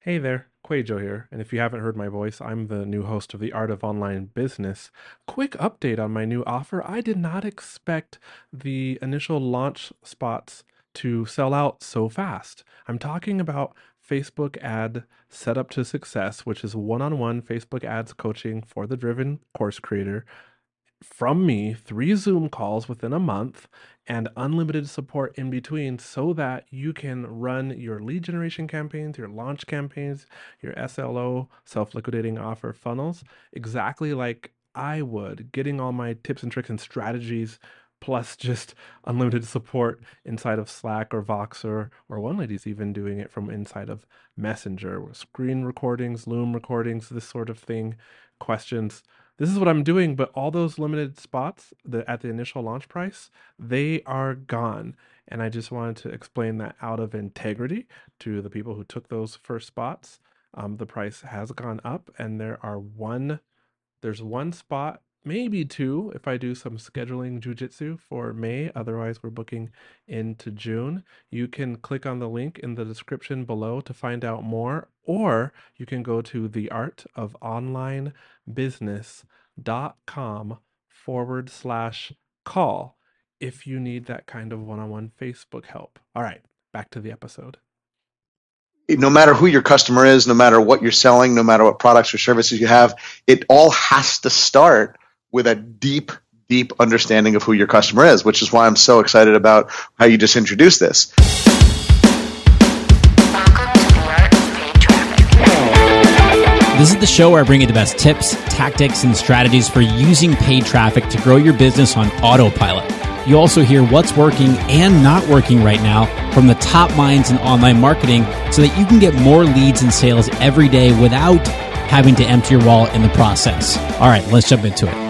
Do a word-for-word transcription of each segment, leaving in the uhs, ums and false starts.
Hey there, Quajo here, and if you haven't heard my voice, I'm the new host of The Art of Online Business. Quick update on my new offer. I did not expect the initial launch spots to sell out so fast. I'm talking about Facebook ad setup to success, which is one-on-one Facebook ads coaching for the driven course creator from me, three Zoom calls within a month, and unlimited support in between so that you can run your lead generation campaigns, your launch campaigns, your S L O, self liquidating offer funnels, exactly like I would, getting all my tips and tricks and strategies. Plus, just unlimited support inside of Slack or Voxer, or one lady's even doing it from inside of Messenger, screen recordings, Loom recordings, this sort of thing, questions. This is what I'm doing, but all those limited spots the, at the initial launch price, they are gone. And I just wanted to explain that out of integrity to the people who took those first spots. Um, the price has gone up, and there are one, there's one spot, maybe two, if I do some scheduling jujitsu for May. Otherwise, we're booking into June. You can click on the link in the description below to find out more, or you can go to the art of online business dot com forward slash call if you need that kind of one-on-one Facebook help. All right, back to the episode. No matter who your customer is, no matter what you're selling, no matter what products or services you have, it all has to start with a deep, deep understanding of who your customer is, which is why I'm so excited about how you just introduced this. This is the show where I bring you the best tips, tactics, and strategies for using paid traffic to grow your business on autopilot. You also hear what's working and not working right now from the top minds in online marketing so that you can get more leads and sales every day without having to empty your wallet in the process. All right, let's jump into it.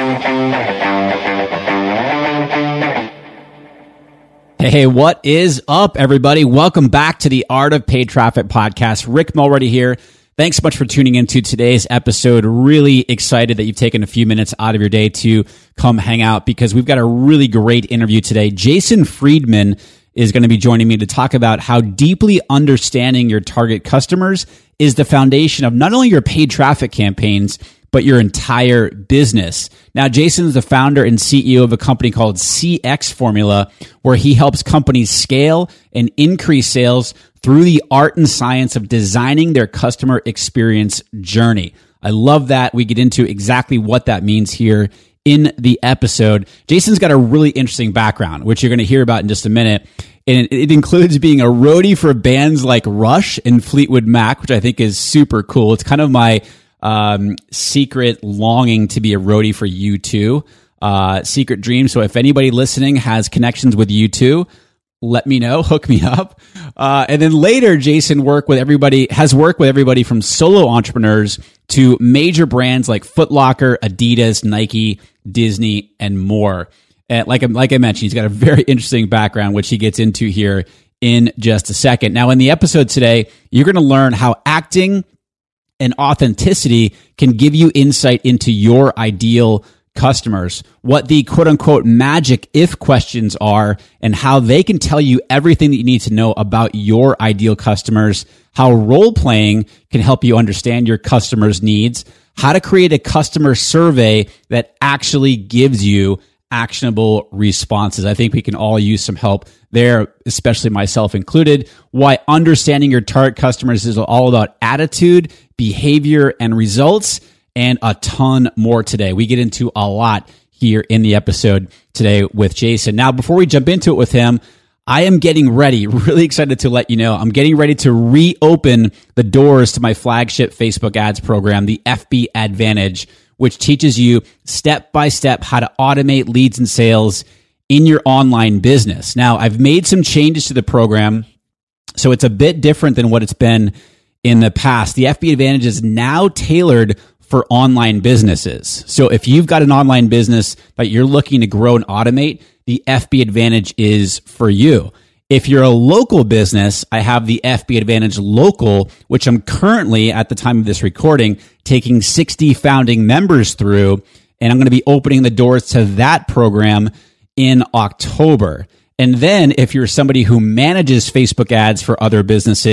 Hey, what is up, everybody? Welcome back to the Art of Paid Traffic podcast. Rick Mulready here. Thanks so much for tuning into today's episode. Really excited that you've taken a few minutes out of your day to come hang out because we've got a really great interview today. Jason Friedman is going to be joining me to talk about how deeply understanding your target customers is the foundation of not only your paid traffic campaigns, but your entire business. Now, Jason is the founder and C E O of a company called C X Formula, where he helps companies scale and increase sales through the art and science of designing their customer experience journey. I love that. We get into exactly what that means here in the episode. Jason's got a really interesting background, which you're going to hear about in just a minute. And it includes being a roadie for bands like Rush and Fleetwood Mac, which I think is super cool. It's kind of my um, secret longing to be a roadie for U two, uh, secret dream. So if anybody listening has connections with U two, let me know, hook me up. Uh, and then later, Jason worked with everybody, has worked with everybody from solo entrepreneurs to major brands like Foot Locker, Adidas, Nike, Disney, and more. And like, like I mentioned, he's got a very interesting background, which he gets into here in just a second. Now, in the episode today, you're going to learn how acting and authenticity can give you insight into your ideal customers, what the quote-unquote magic if questions are, and how they can tell you everything that you need to know about your ideal customers, how role-playing can help you understand your customers' needs, how to create a customer survey that actually gives you actionable responses. I think we can all use some help there, especially myself included. Why understanding your target customers is all about attitude, behavior, and results, and a ton more today. We get into a lot here in the episode today with Jason. Now, before we jump into it with him, I am getting ready, really excited to let you know, I'm getting ready to reopen the doors to my flagship Facebook ads program, the F B Advantage, which teaches you step by step how to automate leads and sales in your online business. Now, I've made some changes to the program, so it's a bit different than what it's been in the past. The F B Advantage is now tailored for online businesses. So if you've got an online business that you're looking to grow and automate, the F B Advantage is for you. If you're a local business, I have the F B Advantage Local, which I'm currently, at the time of this recording, taking sixty founding members through, and I'm going to be opening the doors to that program in October. And then if you're somebody who manages Facebook ads for other businesses,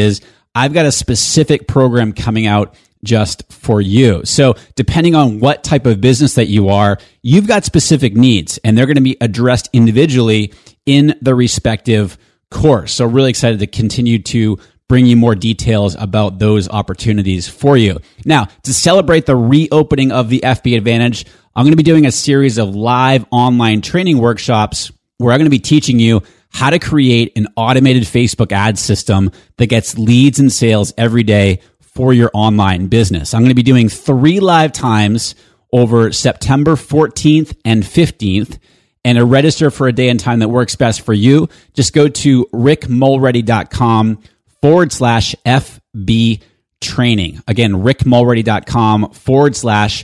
I've got a specific program coming out just for you. So depending on what type of business that you are, you've got specific needs, and they're going to be addressed individually in the respective course. So really excited to continue to bring you more details about those opportunities for you. Now, to celebrate the reopening of the F B Advantage, I'm going to be doing a series of live online training workshops where I'm going to be teaching you how to create an automated Facebook ad system that gets leads and sales every day for your online business. I'm going to be doing three live times over September fourteenth and fifteenth. And to register for a day and time that works best for you, just go to rickmulready.com forward slash FB training. Again, rickmulready.com forward slash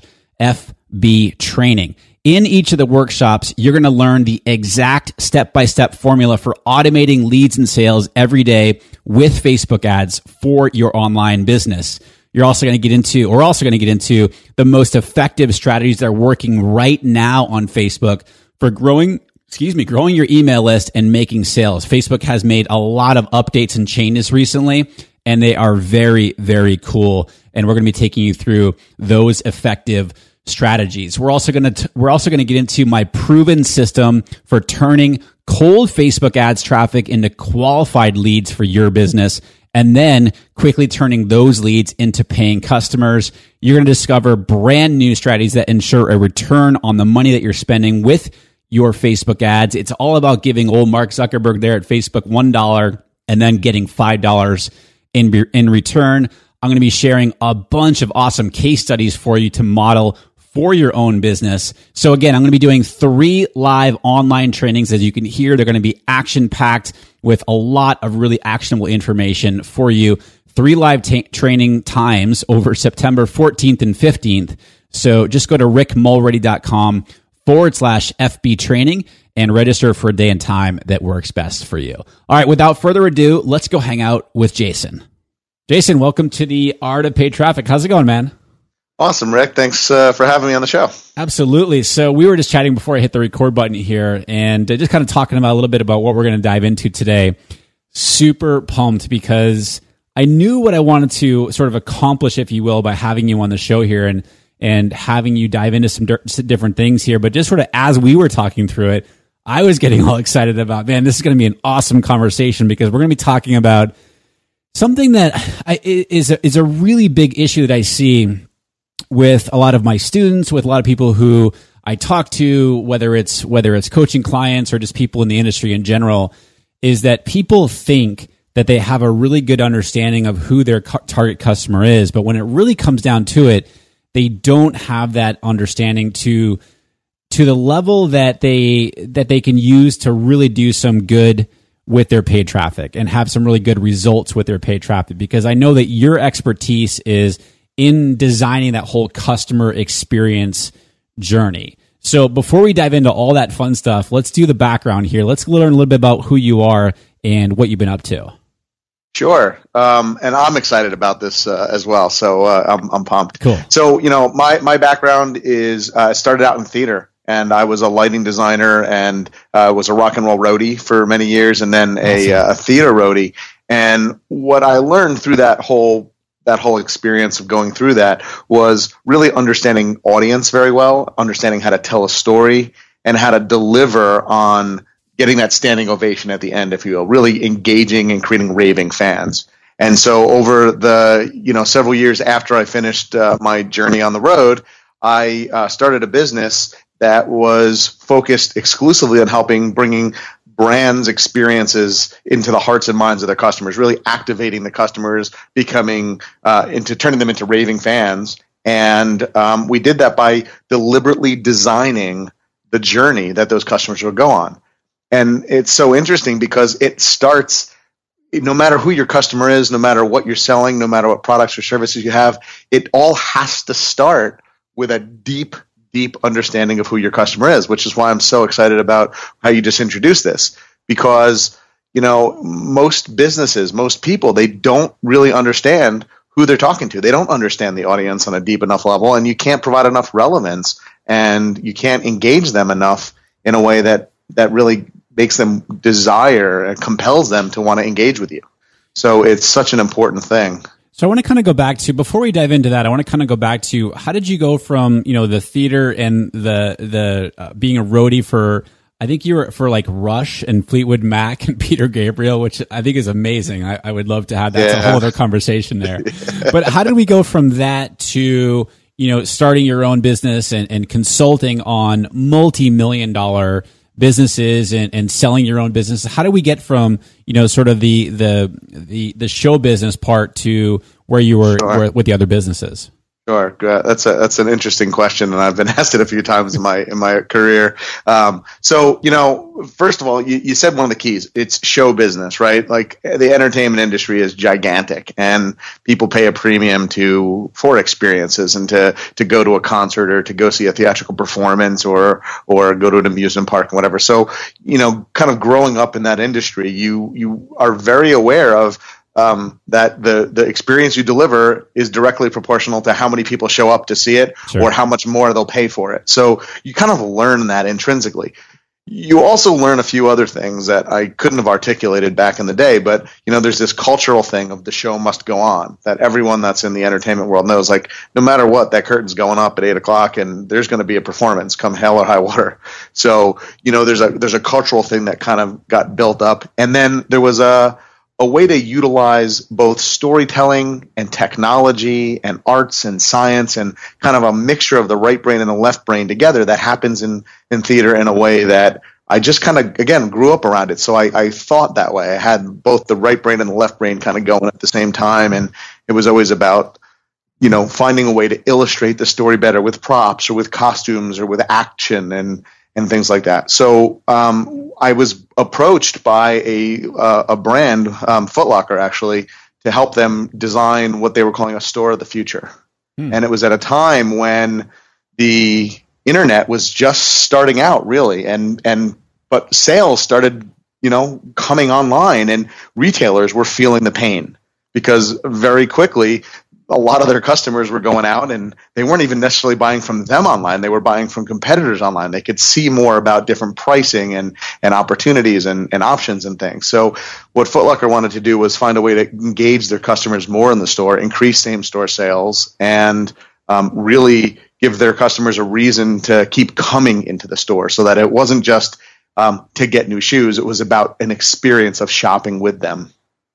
FB training. In each of the workshops, you're going to learn the exact step-by-step formula for automating leads and sales every day with Facebook ads for your online business. You're also going to get into, or also going to get into the most effective strategies that are working right now on Facebook for growing, excuse me, growing your email list and making sales. Facebook has made a lot of updates and changes recently, and they are very, very cool. And we're going to be taking you through those effective strategies. We're also going to we're also going to get into my proven system for turning cold Facebook ads traffic into qualified leads for your business, and then quickly turning those leads into paying customers. You're going to discover brand new strategies that ensure a return on the money that you're spending with your Facebook ads. It's all about giving old Mark Zuckerberg there at Facebook one dollar and then getting five dollars in in return. I'm going to be sharing a bunch of awesome case studies for you to model for your own business. So again, I'm going to be doing three live online trainings. As you can hear, they're going to be action-packed with a lot of really actionable information for you. Three live ta- training times over September fourteenth and fifteenth. So just go to rickmulready.com forward slash FB training and register for a day and time that works best for you. All right, without further ado, let's go hang out with Jason. Jason, welcome to the Art of Paid Traffic. How's it going, man? Awesome, Rick. Thanks uh, for having me on the show. Absolutely. So we were just chatting before I hit the record button here and just kind of talking about a little bit about what we're going to dive into today. Super pumped because I knew what I wanted to sort of accomplish, if you will, by having you on the show here and and having you dive into some di- different things here. But just sort of as we were talking through it, I was getting all excited about, man, this is going to be an awesome conversation because we're going to be talking about something that I, is a, is a really big issue that I see with a lot of my students, with a lot of people who I talk to, whether it's whether it's coaching clients or just people in the industry in general, is that people think that they have a really good understanding of who their cu- target customer is, but when it really comes down to it, they don't have that understanding to to the level that they that they can use to really do some good with their paid traffic and have some really good results with their paid traffic. Because I know that your expertise is in designing that whole customer experience journey. So before we dive into all that fun stuff, let's do the background here. Let's learn a little bit about who you are and what you've been up to. Sure. Um, and I'm excited about this uh, as well. So uh, I'm, I'm pumped. Cool. So, you know, my, my background is uh, I started out in theater. And I was a lighting designer and uh, was a rock and roll roadie for many years, and then a, awesome. uh, a theater roadie. And what I learned through that whole that whole experience of going through that was really understanding audience very well, understanding how to tell a story, and how to deliver on getting that standing ovation at the end, if you will, really engaging and creating raving fans. And so over the you know several years after I finished uh, my journey on the road, I uh, started a business that was focused exclusively on helping bringing brands' experiences into the hearts and minds of their customers, really activating the customers, becoming uh, into turning them into raving fans. And um, we did that by deliberately designing the journey that those customers would go on. And it's so interesting because it starts, no matter who your customer is, no matter what you're selling, no matter what products or services you have, it all has to start with a deep deep understanding of who your customer is, which is why I'm so excited about how you just introduced this. Because, you know, most businesses, most people, they don't really understand who they're talking to. They don't understand the audience on a deep enough level, and you can't provide enough relevance, and you can't engage them enough in a way that, that really makes them desire and compels them to want to engage with you. So it's such an important thing. So I want to kind of go back to, before we dive into that, I want to kind of go back to, how did you go from, you know, the theater and the, the, uh, being a roadie for, I think you were for like Rush and Fleetwood Mac and Peter Gabriel, which I think is amazing. I, I would love to have that. That's yeah. a whole other conversation there. But how did we go from that to, you know, starting your own business and, and consulting on multi-million dollar businesses and, and selling your own business? How do we get from, you know, sort of the the the, the show business part to where you were, sure. were with the other businesses? Sure, that's a that's an interesting question, and I've been asked it a few times in my in my career. Um, so, you know, first of all, you, you said one of the keys. It's show business, right? Like, the entertainment industry is gigantic, and people pay a premium to for experiences and to to go to a concert or to go see a theatrical performance or or go to an amusement park and whatever. So, you know, kind of growing up in that industry, you you are very aware of. Um, that the the experience you deliver is directly proportional to how many people show up to see it, sure. or how much more they'll pay for it. So you kind of learn that intrinsically. You also learn a few other things that I couldn't have articulated back in the day, but, you know, there's this cultural thing of the show must go on that everyone that's in the entertainment world knows. Like, no matter what, that curtain's going up at eight o'clock and there's going to be a performance come hell or high water. So, you know, there's a there's a cultural thing that kind of got built up. And then there was a a way to utilize both storytelling and technology and arts and science and kind of a mixture of the right brain and the left brain together that happens in, in theater in a way that I just kind of, again, grew up around it. So I, I thought that way. I had both the right brain and the left brain kind of going at the same time. And it was always about, you know, finding a way to illustrate the story better with props or with costumes or with action and and things like that. So um, I was approached by a uh, a brand, um, Foot Locker, actually, to help them design what they were calling a store of the future. Hmm. And it was at a time when the internet was just starting out, really, and and but sales started, you know, coming online, and retailers were feeling the pain because very quickly a lot of their customers were going out and they weren't even necessarily buying from them online. They were buying from competitors online. They could see more about different pricing and, and opportunities and, and options and things. So what Foot Locker wanted to do was find a way to engage their customers more in the store, increase same store sales, and um, really give their customers a reason to keep coming into the store so that it wasn't just um, to get new shoes. It was about an experience of shopping with them.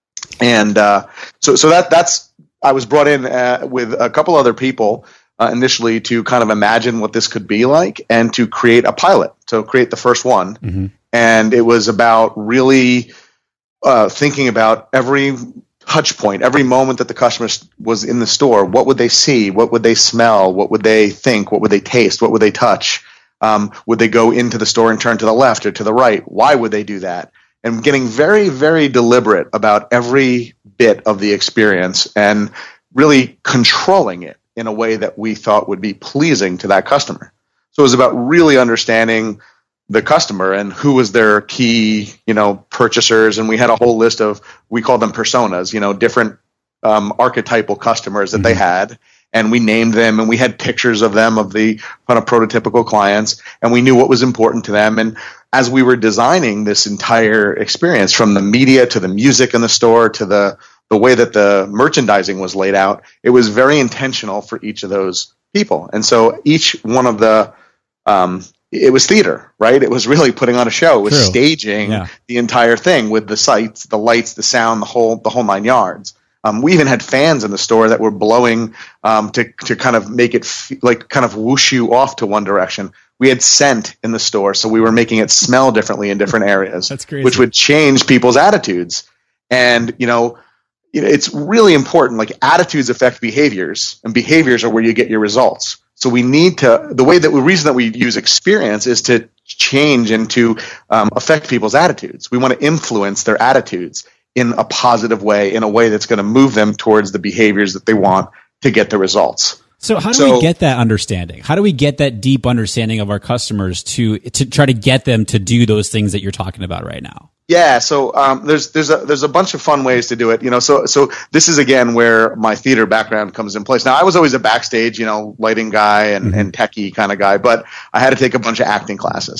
And uh, so, so that that's, I was brought in uh, with a couple other people uh, initially to kind of imagine what this could be like and to create a pilot, to create the first one. Mm-hmm. And it was about really uh, thinking about every touch point, every moment that the customer was in the store. What would they see? What would they smell? What would they think? What would they taste? What would they touch? Um, would they go into the store and turn to the left or to the right? Why would they do that? And getting very, very deliberate about every bit of the experience and really controlling it in a way that we thought would be pleasing to that customer. So it was about really understanding the customer and who was their key, you know, purchasers. And we had a whole list of, we called them personas, you know, different um, archetypal customers that mm-hmm. they had. And we named them and we had pictures of them, of the kind of prototypical clients, and we knew what was important to them. And as we were designing this entire experience, from the media to the music in the store to the, the way that the merchandising was laid out, it was very intentional for each of those people. And so each one of the, um, it was theater, right? It was really putting on a show. It was True. staging yeah. the entire thing with the sights, the lights, the sound, the whole, the whole nine yards. Um, we even had fans in the store that were blowing um, to to kind of make it f- like kind of whoosh you off to one direction. We had scent in the store, so we were making it smell differently in different areas, That's crazy. Which would change people's attitudes. And you know, you know, it's really important. Like, attitudes affect behaviors, and behaviors are where you get your results. So we need to. The way that the reason that we use experience is to change and to um, affect people's attitudes. We want to influence their attitudes in a positive way, in a way that's going to move them towards the behaviors that they want to get the results. So how do so, we get that understanding? How do we get that deep understanding of our customers to to try to get them to do those things that you're talking about right now? Yeah, so um, there's there's a there's a bunch of fun ways to do it. You know, so so this is again where my theater background comes in place. Now, I was always a backstage, you know, lighting guy and, mm-hmm. and techie kind of guy, but I had to take a bunch of acting classes.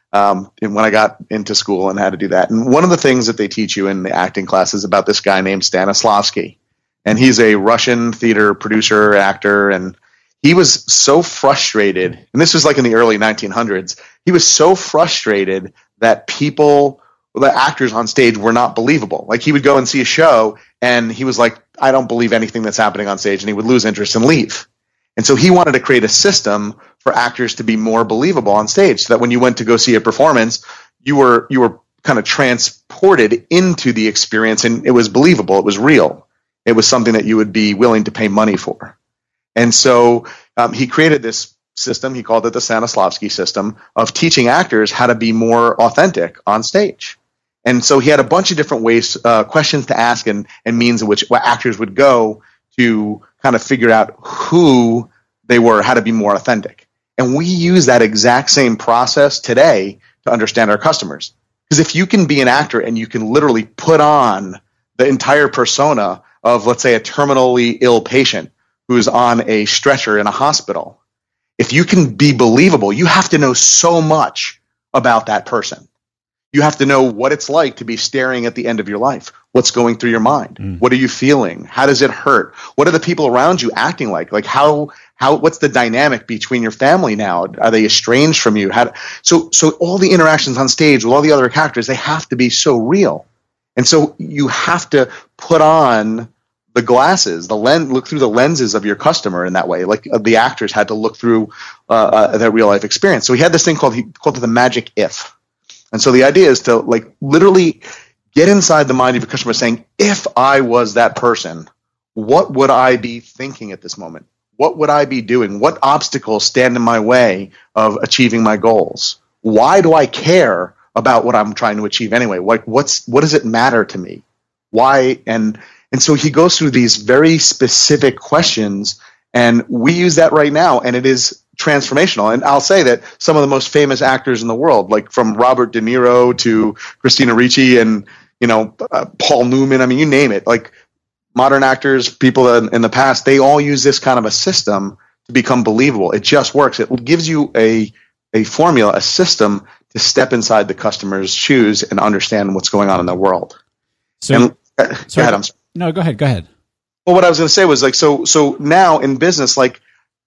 um, when I got into school and had to do that. And one of the things that they teach you in the acting class is about this guy named Stanislavski. And he's a Russian theater producer, actor, and he was so frustrated, and this was like in the early nineteen hundreds, he was so frustrated that people, the actors on stage were not believable. Like he would go and see a show, and he was like, I don't believe anything that's happening on stage, and he would lose interest and leave. And so he wanted to create a system for actors to be more believable on stage, so that when you went to go see a performance, you were you were kind of transported into the experience, and it was believable, it was real. It was something that you would be willing to pay money for. And so um, he created this system, he called it the Stanislavski system, of teaching actors how to be more authentic on stage. And so he had a bunch of different ways, uh, questions to ask and, and means in which actors would go to kind of figure out who they were, how to be more authentic. And we use that exact same process today to understand our customers. Because if you can be an actor and you can literally put on the entire persona of, let's say, a terminally ill patient who's on a stretcher in a hospital, if you can be believable, you have to know so much about that person. You have to know what it's like to be staring at the end of your life. What's going through your mind? Mm. What are you feeling? How does it hurt? What are the people around you acting like? Like how how what's the dynamic between your family now? Are they estranged from you? How, so so all the interactions on stage with all the other characters, they have to be so real. And so you have to put on the glasses, the lens, look through the lenses of your customer in that way. Like uh, the actors had to look through uh, uh, their real life experience. So he had this thing called he called it the magic if. And so the idea is to like literally get inside the mind of your customer, saying, if I was that person, what would I be thinking at this moment? What would I be doing? What obstacles stand in my way of achieving my goals? Why do I care about what I'm trying to achieve anyway? Like, what's what does it matter to me? Why? And and so he goes through these very specific questions, and we use that right now, and it is transformational. And I'll say that some of the most famous actors in the world, like from Robert De Niro to Christina Ricci and, you know, uh, Paul Newman, I mean, you name it, like modern actors, people in, in the past, they all use this kind of a system to become believable. It just works. It gives you a a formula, a system to step inside the customer's shoes and understand what's going on in the world. So, and, uh, sorry, go ahead, I'm sorry. No, go ahead. Go ahead. Well, what I was going to say was like, so, so now in business, like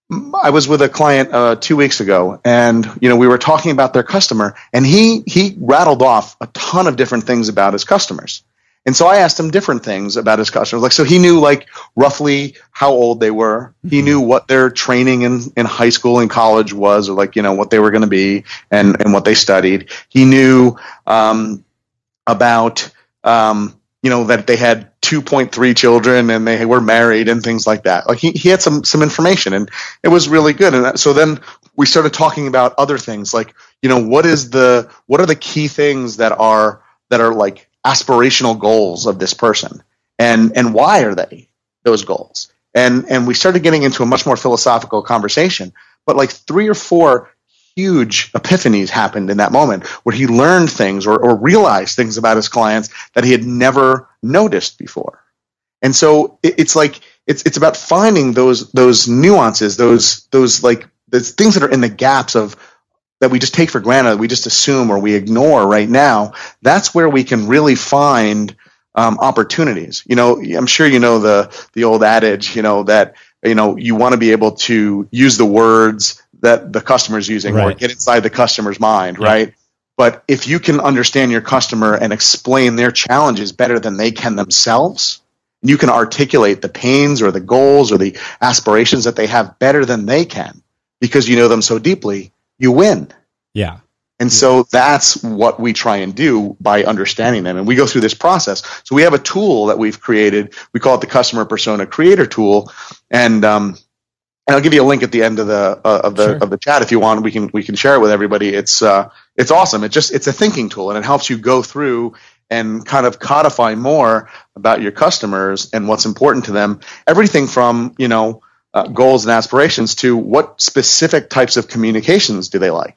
I was with a client uh, two weeks ago, and you know we were talking about their customer, and he he rattled off a ton of different things about his customers. And so I asked him different things about his customers. Like, so he knew like roughly how old they were. Mm-hmm. He knew what their training in, in high school and college was, or like, you know, what they were going to be and, and what they studied. He knew um, about, um, you know, that they had two point three children and they were married and things like that. Like he, he had some, some information, and it was really good. And that, so then we started talking about other things like, you know, what is the, what are the key things that are, that are like aspirational goals of this person, and and why are they those goals? And and we started getting into a much more philosophical conversation. But like three or four huge epiphanies happened in that moment where he learned things or, or realized things about his clients that he had never noticed before. And so it, it's like it's it's about finding those those nuances, those those like those things that are in the gaps of that we just take for granted, we just assume or we ignore right now. That's where we can really find um, opportunities. You know, I'm sure you know the the old adage, you know, that you know you want to be able to use the words that the customer's using, right, or get inside the customer's mind, yeah, right? But if you can understand your customer and explain their challenges better than they can themselves, you can articulate the pains or the goals or the aspirations that they have better than they can because you know them so deeply, you win. Yeah. And yeah. so that's what we try and do by understanding them. And we go through this process. So we have a tool that we've created. We call it the Customer Persona Creator Tool. And um, and I'll give you a link at the end of the uh, of the sure. of the chat if you want. We can we can share it with everybody. It's uh it's awesome. It just it's a thinking tool, and it helps you go through and kind of codify more about your customers and what's important to them. Everything from, you know, Uh, goals and aspirations to what specific types of communications do they like,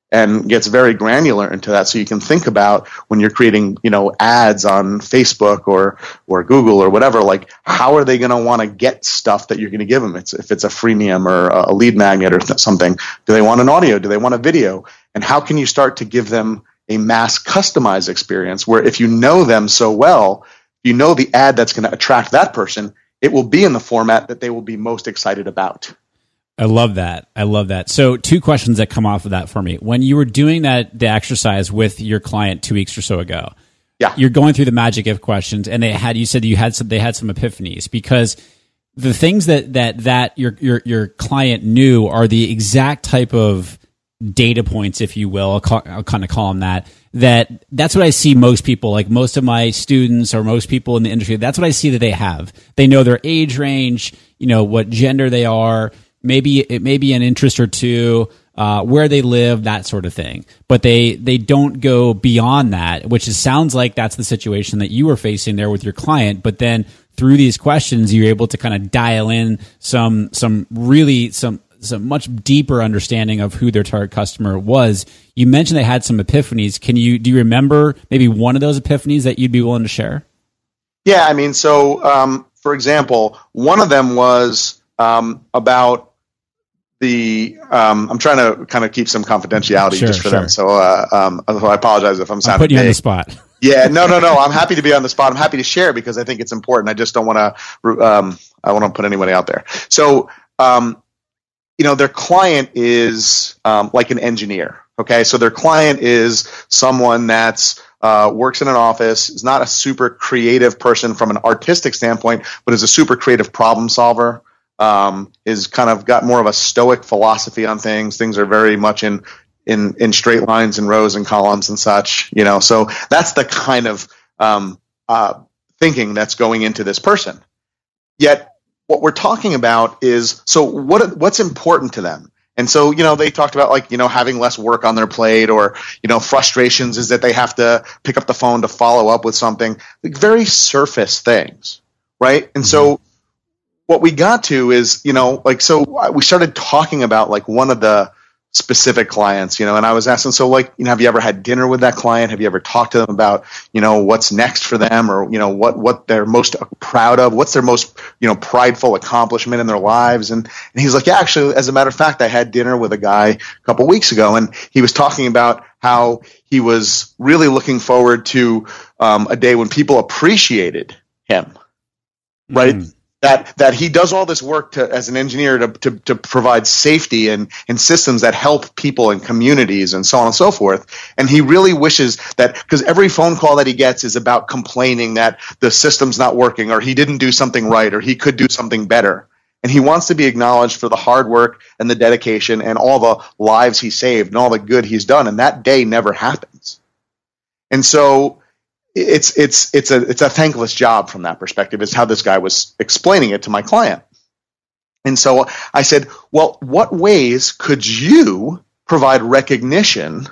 and gets very granular into that. So you can think about when you're creating, you know, ads on Facebook or or Google or whatever, like how are they going to want to get stuff that you're going to give them? It's, if it's a freemium or a lead magnet or something, do they want an audio? Do they want a video? And how can you start to give them a mass customized experience where if you know them so well, you know the ad that's going to attract that person, it will be in the format that they will be most excited about. I love that. I love that. So two questions that come off of that for me. When you were doing that, the exercise with your client two weeks or so ago, yeah, you're going through the magic if questions, and they had, you said you had some, they had some epiphanies, because the things that, that, that your, your, your client knew are the exact type of data points, if you will. I'll, call, I'll kind of call them that, that that's what I see most people, like most of my students or most people in the industry, that's what I see that they have. They know their age range, you know, what gender they are, maybe it may be an interest or two, uh, where they live, that sort of thing. But they, they don't go beyond that, which is, sounds like that's the situation that you were facing there with your client. But then through these questions, you're able to kind of dial in some, some really, some, some much deeper understanding of who their target customer was. You mentioned they had some epiphanies. Can you, do you remember maybe one of those epiphanies that you'd be willing to share? Yeah. I mean, so, um, for example, one of them was, um, about, The um, I'm trying to kind of keep some confidentiality sure, just for sure. them. So, uh, um, I apologize if I'm sounding I'm putting you big. on the spot. Yeah, no, no, no. I'm happy to be on the spot. I'm happy to share because I think it's important. I just don't want to. Um, I want to put anybody out there. So, um, you know, their client is um, like an engineer. Okay, so their client is someone that's uh, works in an office, is not a super creative person from an artistic standpoint, but is a super creative problem solver. Um, is kind of got more of a stoic philosophy on things. Things are very much in, in, in straight lines and rows and columns and such, you know, so that's the kind of, um, uh, thinking that's going into this person. Yet what we're talking about is, so what, what's important to them? And so, you know, they talked about like, you know, having less work on their plate, or, you know, frustrations is that they have to pick up the phone to follow up with something, like very surface things. Right. And mm-hmm. so, what we got to is, you know, like, so we started talking about like one of the specific clients, you know, and I was asking, so like, you know, have you ever had dinner with that client? Have you ever talked to them about, you know, what's next for them, or, you know, what, what they're most proud of? What's their most, you know, prideful accomplishment in their lives? And, and he's like, yeah, actually, as a matter of fact, I had dinner with a guy a couple weeks ago, and he was talking about how he was really looking forward to um, a day when people appreciated him, right? Mm. That that he does all this work to, as an engineer to, to, to provide safety and, and systems that help people and communities and so on and so forth. And he really wishes that, because every phone call that he gets is about complaining that the system's not working, or he didn't do something right, or he could do something better. And he wants to be acknowledged for the hard work and the dedication and all the lives he saved and all the good he's done. And that day never happens. And so It's it's it's a it's a thankless job from that perspective, is how this guy was explaining it to my client. And so I said, well, what ways could you provide recognition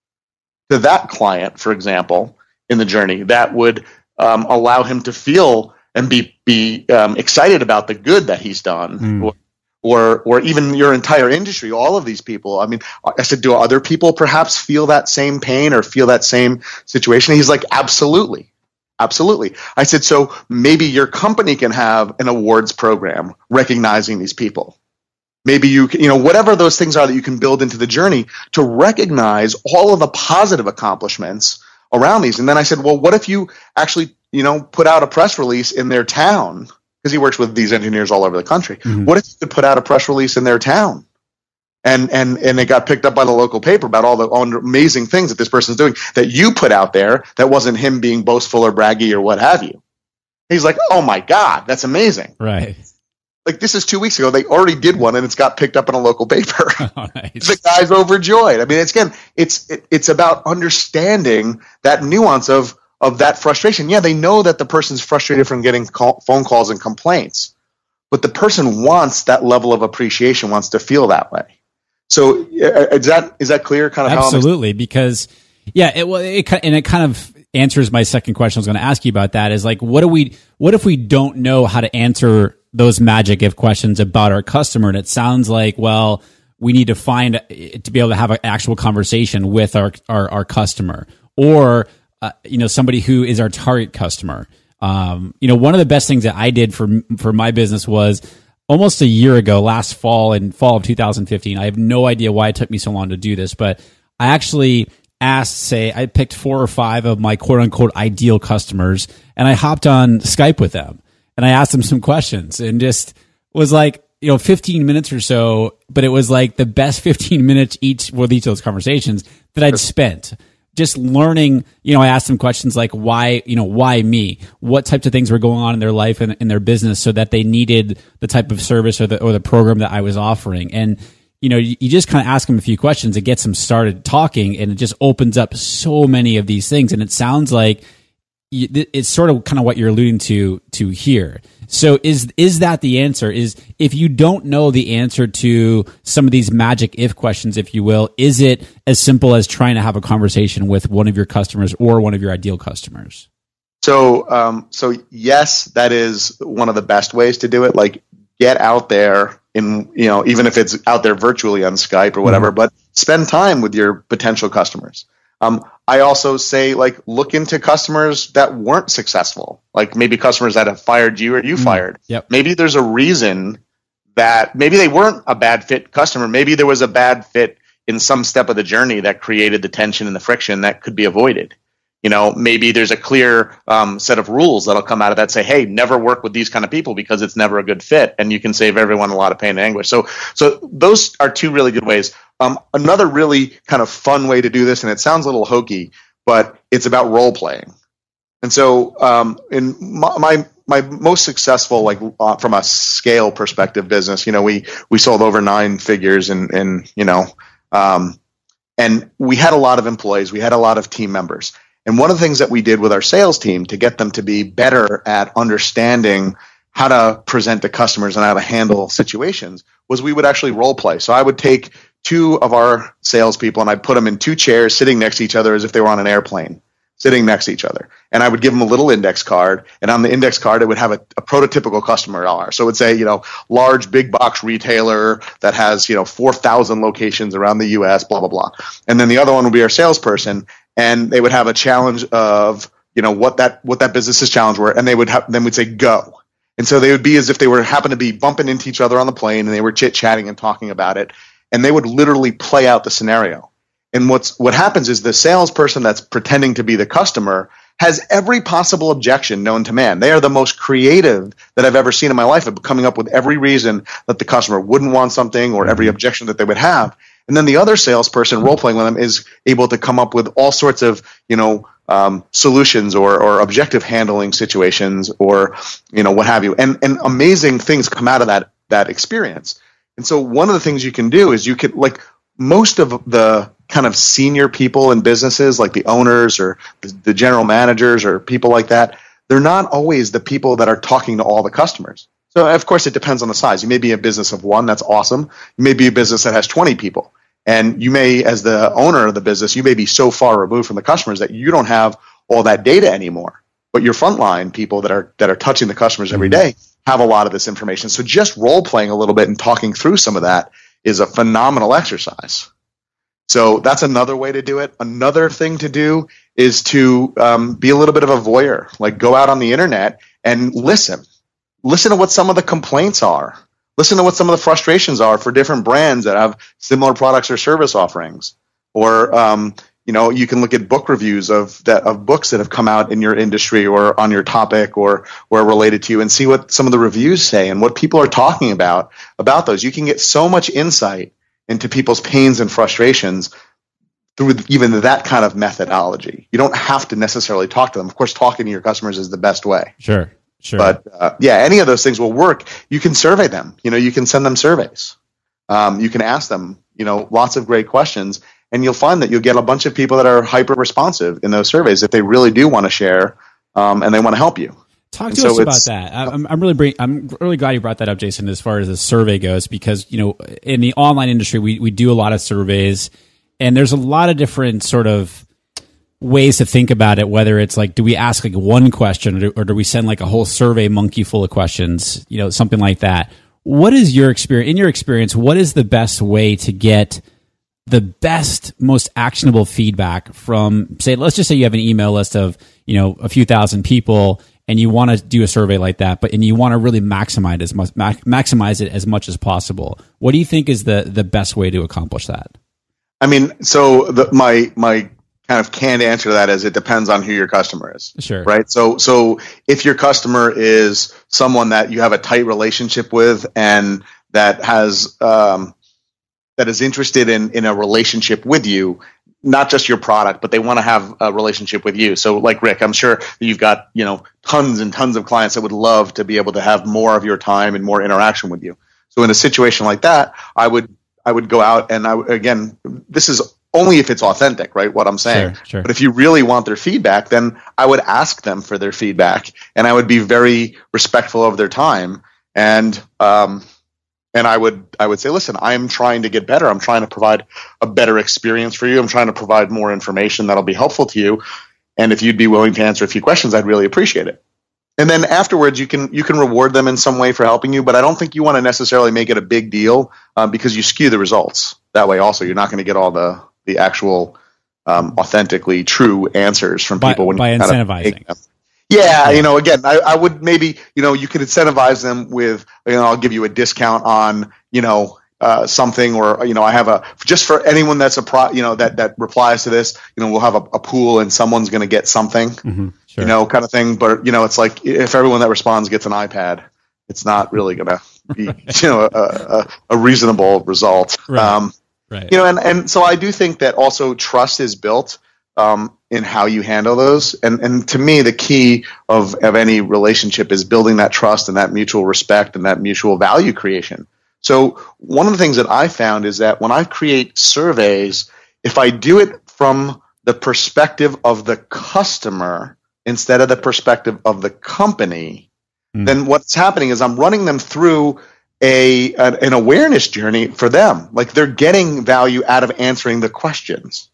to that client, for example, in the journey that would um, allow him to feel and be be um, excited about the good that he's done, mm. or, or or even your entire industry, all of these people. I mean, I said, do other people perhaps feel that same pain or feel that same situation? And he's like, absolutely. Absolutely. I said, so maybe your company can have an awards program recognizing these people. Maybe you can, you know, whatever those things are that you can build into the journey to recognize all of the positive accomplishments around these. And then I said, well, what if you actually, you know, put out a press release in their town? Because he works with these engineers all over the country. Mm-hmm. What if you could put out a press release in their town, and and and it got picked up by the local paper about all the amazing things that this person's doing that you put out there, that wasn't him being boastful or braggy or what have you? He's like, oh my God, that's amazing. Right. Like, this is two weeks ago. They already did one, and it's got picked up in a local paper. Oh, nice. The guy's overjoyed. I mean, it's again, it's it, it's about understanding that nuance of of that frustration. Yeah, they know that the person's frustrated from getting call, phone calls and complaints, but the person wants that level of appreciation, wants to feel that way. So is that is that clear? Kind of absolutely, how because yeah, it well, it and it kind of answers my second question. I was going to ask you about that. Is like, what do we? What if we don't know how to answer those magic if questions about our customer? And it sounds like, well, we need to find to be able to have an actual conversation with our our, our customer, or uh, you know, somebody who is our target customer. Um, you know, one of the best things that I did for for my business was almost a year ago, last fall, in fall of two thousand fifteen. I have no idea why it took me so long to do this, but I actually asked, say, I picked four or five of my quote unquote ideal customers, and I hopped on Skype with them, and I asked them some questions, and just was like, you know, fifteen minutes or so, but it was like the best fifteen minutes each with each of those conversations that I'd spent just learning. You know, I asked them questions like, why, you know, why me? What types of things were going on in their life and in their business so that they needed the type of service or the, or the program that I was offering. And, you know, you, you just kind of ask them a few questions. It gets them started talking, and it just opens up so many of these things. And it sounds like you, it's sort of kind of what you're alluding to, to here. So is, is that the answer? Is if you don't know the answer to some of these magic if questions, if you will, is it as simple as trying to have a conversation with one of your customers or one of your ideal customers? So, um, so yes, that is one of the best ways to do it. Like, get out there in, you know, even if it's out there virtually on Skype or whatever, mm-hmm. but spend time with your potential customers. Um, I also say, like, look into customers that weren't successful, like maybe customers that have fired you or you mm, fired. Yep. Maybe there's a reason that maybe they weren't a bad fit customer. Maybe there was a bad fit in some step of the journey that created the tension and the friction that could be avoided. You know, maybe there's a clear um, set of rules that'll come out of that, say, hey, never work with these kind of people because it's never a good fit, and you can save everyone a lot of pain and anguish. So, so those are two really good ways. Um, another really kind of fun way to do this, and it sounds a little hokey, but it's about role playing. And so, um, in my, my my most successful, like uh, from a scale perspective, business, you know, we we sold over nine figures, and and you know, um, and we had a lot of employees, we had a lot of team members. And one of the things that we did with our sales team to get them to be better at understanding how to present to customers and how to handle situations was we would actually role play. So I would take two of our salespeople and I'd put them in two chairs sitting next to each other as if they were on an airplane, sitting next to each other. And I would give them a little index card. And on the index card, it would have a, a prototypical customer dollar. So it would say, you know, large big box retailer that has, you know, four thousand locations around the U S, blah, blah, blah. And then the other one would be our salesperson. And they would have a challenge of, you know, what that what that business's challenge were, and they would have then we'd say go. And so they would be as if they were happen to be bumping into each other on the plane, and they were chit chatting and talking about it, and they would literally play out the scenario. And what's what happens is the salesperson that's pretending to be the customer has every possible objection known to man. They are the most creative that I've ever seen in my life of coming up with every reason that the customer wouldn't want something or every objection that they would have. And then the other salesperson role playing with them is able to come up with all sorts of, you know, um, solutions or, or objective handling situations or, you know, what have you. And, and amazing things come out of that, that experience. And so one of the things you can do is you can, like, most of the kind of senior people in businesses, like the owners or the, the general managers or people like that, they're not always the people that are talking to all the customers. So, of course, it depends on the size. You may be a business of one. That's awesome. You may be a business that has twenty people. And you may, as the owner of the business, you may be so far removed from the customers that you don't have all that data anymore. But your frontline people that are that are touching the customers every day have a lot of this information. So just role playing a little bit and talking through some of that is a phenomenal exercise. So that's another way to do it. Another thing to do is to um, be a little bit of a voyeur, like go out on the internet and listen. Listen to what some of the complaints are. Listen to what some of the frustrations are for different brands that have similar products or service offerings. Or, um, you know, you can look at book reviews of that of books that have come out in your industry or on your topic or or related to you, and see what some of the reviews say and what people are talking about about those. You can get so much insight into people's pains and frustrations through even that kind of methodology. You don't have to necessarily talk to them. Of course, talking to your customers is the best way. Sure. Sure. But uh, yeah, any of those things will work. You can survey them. You know, you can send them surveys. Um, you can ask them, you know, lots of great questions, and you'll find that you'll get a bunch of people that are hyper responsive in those surveys if they really do want to share um, and they want to help you. Talk and to so us about that. I'm, I'm really bring, I'm really glad you brought that up, Jason, as far as the survey goes, because, you know, in the online industry, we we do a lot of surveys, and there's a lot of different sort of ways to think about it, whether it's like, do we ask like one question or do, or do we send like a whole survey monkey full of questions, you know, something like that. what is your experience, in your experience, what is the best way to get the best, most actionable feedback from, say, let's just say you have an email list of, you know, a few thousand people and you want to do a survey like that, but and you want to really maximize it as much, maximize it as much as possible. What do you think is the the best way to accomplish that? I mean, so the, my my kind of canned answer to that is it depends on who your customer is. Sure. Right. So so if your customer is someone that you have a tight relationship with and that has um, that is interested in in a relationship with you, not just your product, but they want to have a relationship with you. So like Rick, I'm sure you've got, you know, tons and tons of clients that would love to be able to have more of your time and more interaction with you. So in a situation like that, I would I would go out and I would, again, this is only if it's authentic, right? What I'm saying. Sure, sure. But if you really want their feedback, then I would ask them for their feedback and I would be very respectful of their time. And, um, and I would, I would say, listen, I'm trying to get better. I'm trying to provide a better experience for you. I'm trying to provide more information that'll be helpful to you. And if you'd be willing to answer a few questions, I'd really appreciate it. And then afterwards, you can you can reward them in some way for helping you, but I don't think you want to necessarily make it a big deal uh, because you skew the results that way. Also, you're not going to get all the the actual um, authentically true answers from people by, when by you incentivizing. Kind of yeah, yeah, you know, again, I, I would maybe you know you could incentivize them with you know I'll give you a discount on you know. Uh, something, or you know, I have a just for anyone that's a pro, you know, that that replies to this, you know, we'll have a, a pool and someone's going to get something, mm-hmm, sure. you know, kind of thing. But you know, it's like if everyone that responds gets an iPad, it's not really going to be, you know, a, a, a reasonable result. Right. Um, right. You know, and and so I do think that also trust is built um, in how you handle those, and and to me, the key of of any relationship is building that trust and that mutual respect and that mutual value creation. So one of the things that I found is that when I create surveys, if I do it from the perspective of the customer instead of the perspective of the company, mm. then what's happening is I'm running them through a an, an awareness journey for them. Like they're getting value out of answering the questions.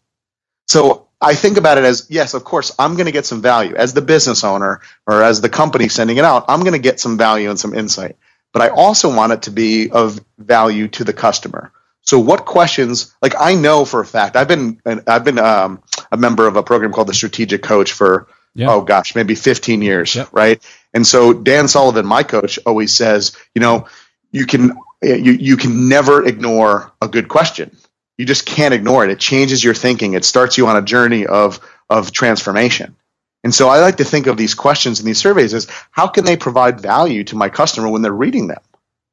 So I think about it as, yes, of course, I'm going to get some value as the business owner or as the company sending it out. I'm going to get some value and some insight. But I also want it to be of value to the customer. So what questions, like I know for a fact, I've been I've been um, a member of a program called the Strategic Coach for, yeah. oh gosh, maybe fifteen years, yeah. right? And so Dan Sullivan, my coach, always says, you know, you can you you can never ignore a good question. You just can't ignore it. It changes your thinking. It starts you on a journey of of transformation. And so I like to think of these questions and these surveys as how can they provide value to my customer when they're reading them?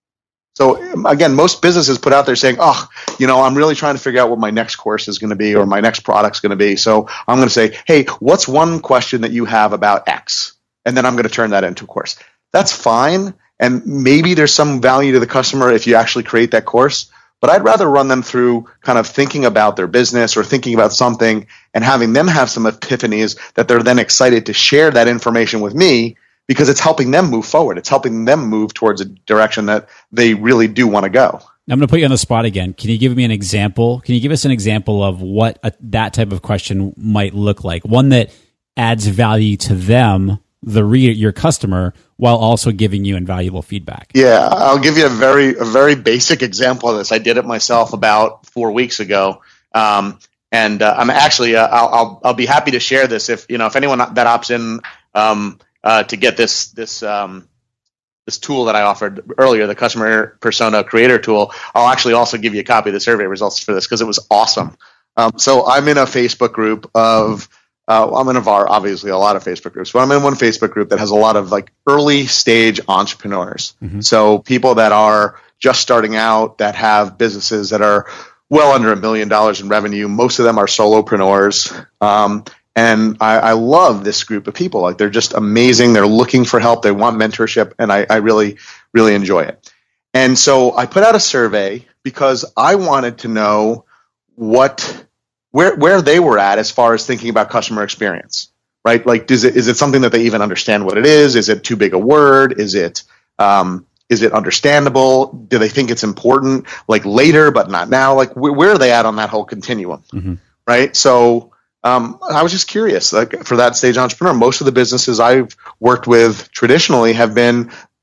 So again, most businesses put out there saying, oh, you know, I'm really trying to figure out what my next course is going to be or my next product's going to be. So I'm going to say, hey, what's one question that you have about X? And then I'm going to turn that into a course. That's fine. And maybe there's some value to the customer if you actually create that course. But I'd rather run them through kind of thinking about their business or thinking about something and having them have some epiphanies that they're then excited to share that information with me because it's helping them move forward. It's helping them move towards a direction that they really do want to go. I'm going to put you on the spot again. Can you give me an example? Can you give us an example of what a, that type of question might look like? One that adds value to them, the reader, your customer, while also giving you invaluable feedback. Yeah, I'll give you a very a very basic example of this. I did it myself about four weeks ago, um, and uh, I'm actually uh, I'll, I'll I'll be happy to share this if you know if anyone that opts in um, uh, to get this this um, this tool that I offered earlier, the Customer Persona Creator tool. I'll actually also give you a copy of the survey results for this because it was awesome. Um, so I'm in a Facebook group of. Uh, I'm in a V A R, obviously, a lot of Facebook groups, but I'm in one Facebook group that has a lot of like early stage entrepreneurs. Mm-hmm. So people that are just starting out, that have businesses that are well under a million dollars in revenue. Most of them are solopreneurs. Um, and I, I love this group of people. Like they're just amazing. They're looking for help. They want mentorship. And I, I really, really enjoy it. And so I put out a survey because I wanted to know what Where where they were at as far as thinking about customer experience, right? Like, is it is it something that they even understand what it is? Is it too big a word? Is it um, is it understandable? Do they think it's important, like later but not now? Like, wh- where are they at on that whole continuum, mm-hmm. right? So um, I was just curious. Like for that stage entrepreneur, most of the businesses I've worked with traditionally have been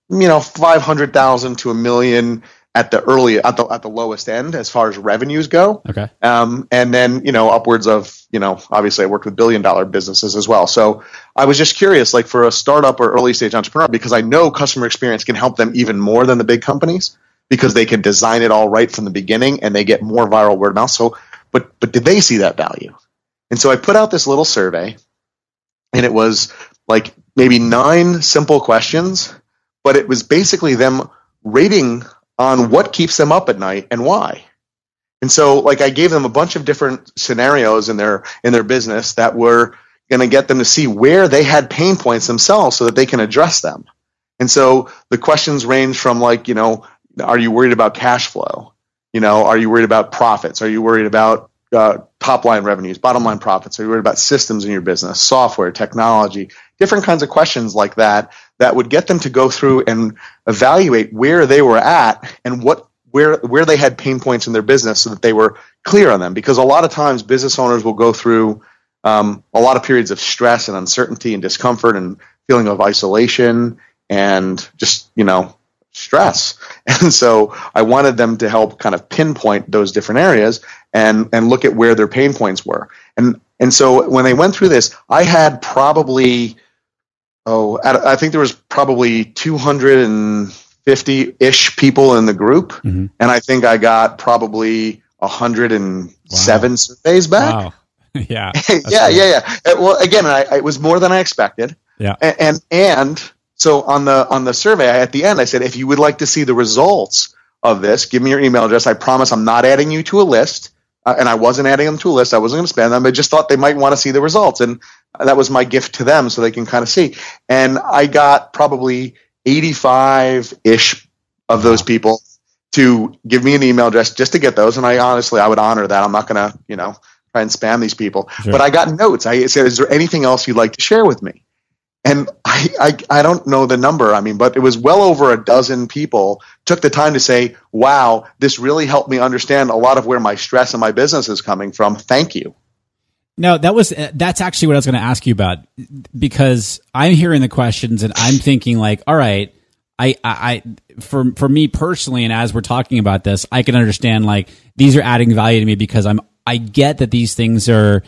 you know, five hundred thousand to a million at the early, at the, at the lowest end as far as revenues go. Okay. Um, and then, you know, upwards of, you know, obviously I worked with billion dollar businesses as well. So I was just curious, like for a startup or early stage entrepreneur, because I know customer experience can help them even more than the big companies because they can design it all right from the beginning and they get more viral word of mouth. So, but, but did they see that value? And so I put out this little survey and it was like maybe nine simple questions, but it was basically them rating on what keeps them up at night and why. And so like I gave them a bunch of different scenarios in their in their business that were going to get them to see where they had pain points themselves so that they can address them. And so the questions range from like, you know, are you worried about cash flow? You know, are you worried about profits? Are you worried about uh, top line revenues, bottom line profits? Are you worried about systems in your business, software, technology, different kinds of questions like that that would get them to go through and evaluate where they were at and what where where they had pain points in their business so that they were clear on them. Because a lot of times business owners will go through um, a lot of periods of stress and uncertainty and discomfort and feeling of isolation and just, you know, stress. And so I wanted them to help kind of pinpoint those different areas and and look at where their pain points were. And and so when they went through this, I had probably Oh, I think there was probably two hundred fifty-ish people in the group, mm-hmm. and I think I got probably one hundred seven wow. surveys back. Wow. Yeah. yeah, yeah, yeah. Well, again, I, it was more than I expected. Yeah. And, and and so on the on the survey, at the end, I said, if you would like to see the results of this, give me your email address. I promise I'm not adding you to a list. Uh, and I wasn't adding them to a list. I wasn't going to spam them. I just thought they might want to see the results. And that was my gift to them so they can kind of see. And I got probably eighty-five-ish of those people to give me an email address just to get those. And I honestly, I would honor that. I'm not going to, you know, try and spam these people. Sure. But I got notes. I said, is there anything else you'd like to share with me? And I, I, I don't know the number. I mean, but it was well over a dozen people took the time to say, wow, this really helped me understand a lot of where my stress and my business is coming from. Thank you. No, that was, that's actually what I was going to ask you about, because I'm hearing the questions and I'm thinking like, all right, I, I, for, for me personally, and as we're talking about this, I can understand like these are adding value to me because I'm, I get that these things are,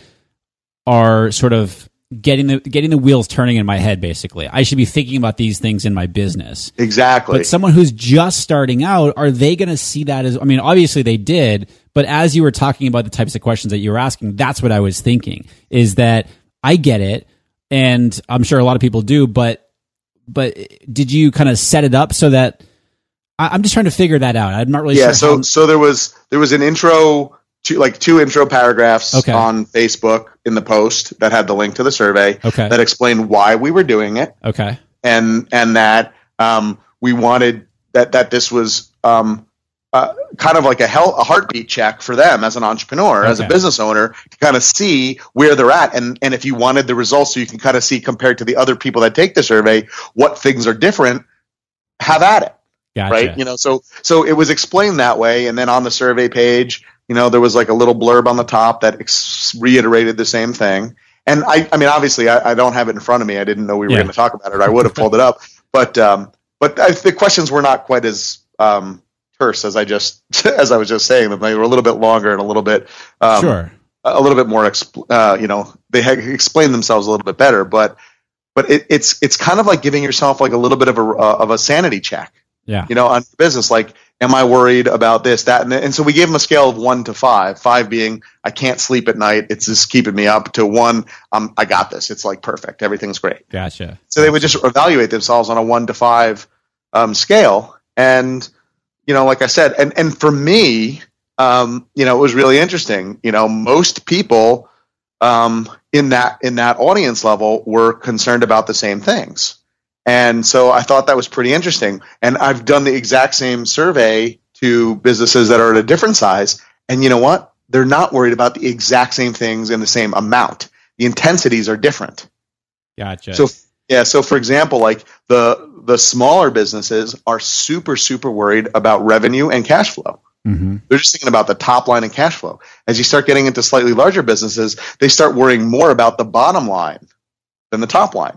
are sort of getting the getting the wheels turning in my head. Basically, I should be thinking about these things in my business. Exactly. But someone who's just starting out, are they going to see that as? I mean, obviously they did, but as you were talking about the types of questions that you were asking, that's what I was thinking. Is that I get it, and I'm sure a lot of people do. But but did you kind of set it up so that I, I'm just trying to figure that out? I'm not really yeah, sure. So how, so there was there was an intro. Two, like two intro paragraphs okay. on Facebook in the post that had the link to the survey okay. that explained why we were doing it. Okay. And and that um, we wanted that that this was um, uh, kind of like a, hell, a heartbeat check for them as an entrepreneur, okay. as a business owner, to kind of see where they're at. And and if you wanted the results so you can kind of see compared to the other people that take the survey, what things are different, have at it. Gotcha. Right. You know, so so it was explained that way. And then on the survey page, you know, there was like a little blurb on the top that ex- reiterated the same thing. And I, I mean, obviously, I, I don't have it in front of me. I didn't know we were yeah. going to talk about it. I would have pulled it up. But um, but I, the questions were not quite as um, terse as I just as I was just saying them. They were a little bit longer and a little bit um, sure, a little bit more. Expl- uh, you know, they had explained themselves a little bit better. But but it, it's it's kind of like giving yourself like a little bit of a uh, of a sanity check. Yeah. You know, on business, like, am I worried about this, that, and, and so we gave them a scale of one to five, five being, I can't sleep at night. It's just keeping me up, to one, um, I got this. It's like perfect. Everything's great. Gotcha. So they would just evaluate themselves on a one to five um, scale. And, you know, like I said, and, and for me, um, you know, it was really interesting. You know, most people um, in that, in that audience level were concerned about the same things. And so I thought that was pretty interesting. And I've done the exact same survey to businesses that are at a different size. And you know what? They're not worried about the exact same things in the same amount. The intensities are different. Gotcha. So yeah. So for example, like the the smaller businesses are super, super worried about revenue and cash flow. Mm-hmm. They're just thinking about the top line and cash flow. As you start getting into slightly larger businesses, they start worrying more about the bottom line than the top line,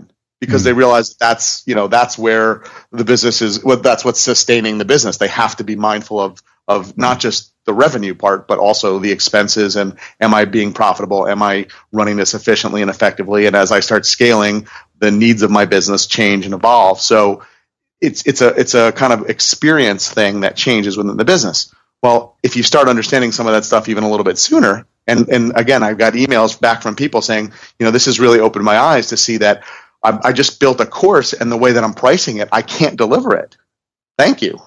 because mm. they realize that that's, you know, that's where the business is, well, that's what's sustaining the business. They have to be mindful of, of not just the revenue part, but also the expenses and am I being profitable? Am I running this efficiently and effectively? And as I start scaling, the needs of my business change and evolve. So it's, it's a, it's a kind of experience thing that changes within the business. Well, if you start understanding some of that stuff even a little bit sooner, and, and again, I've got emails back from people saying, you know, this has really opened my eyes to see that I, I just built a course and the way that I'm pricing it, I can't deliver it. Thank you.